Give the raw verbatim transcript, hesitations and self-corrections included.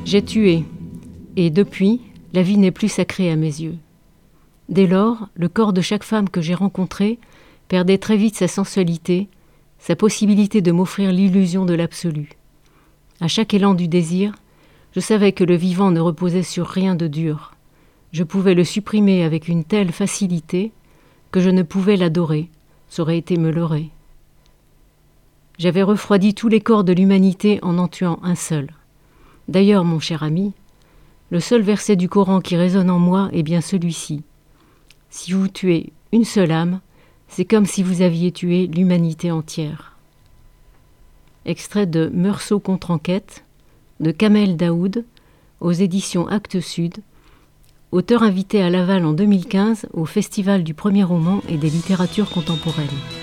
J'ai tué, et depuis, la vie n'est plus sacrée à mes yeux. Dès lors, le corps de chaque femme que j'ai rencontrée perdait très vite sa sensualité, sa possibilité de m'offrir l'illusion de l'absolu. À chaque élan du désir, je savais que le vivant ne reposait sur rien de dur. Je pouvais le supprimer avec une telle facilité que je ne pouvais l'adorer, ça aurait été me leurrer. J'avais refroidi tous les corps de l'humanité en en tuant un seul. D'ailleurs, mon cher ami, le seul verset du Coran qui résonne en moi est bien celui-ci. Si vous tuez une seule âme, c'est comme si vous aviez tué l'humanité entière. Extrait de Meursault contre enquête, de Kamel Daoud, aux éditions Actes Sud, auteur invité à Laval en deux mille quinze au Festival du premier roman et des littératures contemporaines.